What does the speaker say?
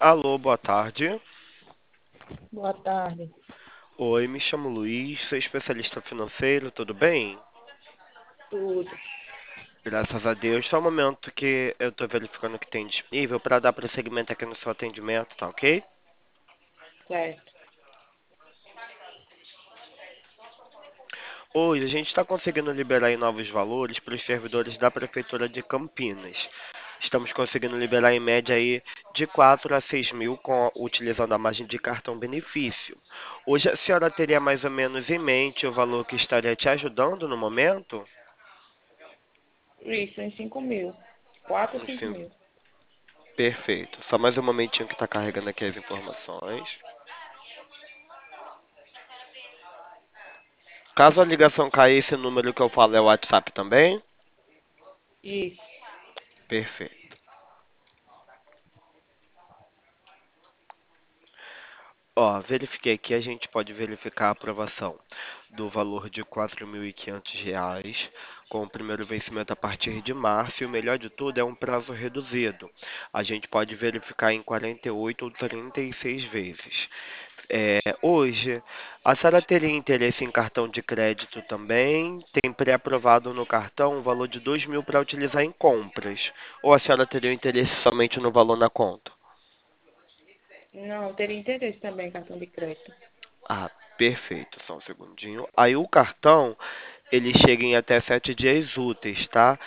Alô, boa tarde. Boa tarde. Oi, me chamo Luiz, sou especialista financeiro, tudo bem? Tudo Graças a Deus. Só um momento que eu tô verificando o que tem disponível para dar prosseguimento aqui no seu atendimento, tá ok? certo. Hoje a gente está conseguindo liberar aí novos valores para os servidores da Prefeitura de Campinas. Estamos conseguindo liberar em média aí de 4 a 6 mil utilizando a margem de cartão benefício. Hoje a senhora teria mais ou menos em mente o valor que estaria te ajudando no momento? Isso, em 5.000. 4 a 5 Sim, mil. perfeito. Só mais um momentinho que está carregando aqui as informações. Caso a ligação cair, esse número que eu falo é o WhatsApp também? Isso. Perfeito. Ó, verifiquei aqui, a gente pode verificar a aprovação do valor de R$ 4.500, com o primeiro vencimento a partir de março, e o melhor de tudo é um prazo reduzido. A gente pode verificar em 48 ou 36 vezes. Hoje, a senhora teria interesse em cartão de crédito também? Tem pré-aprovado no cartão um valor de 2 mil para utilizar em compras. Ou a senhora teria interesse somente no valor na conta? Não, eu teria interesse também em cartão de crédito. Ah, perfeito, só um segundinho. Aí o cartão, ele chega em até 7 dias úteis, tá?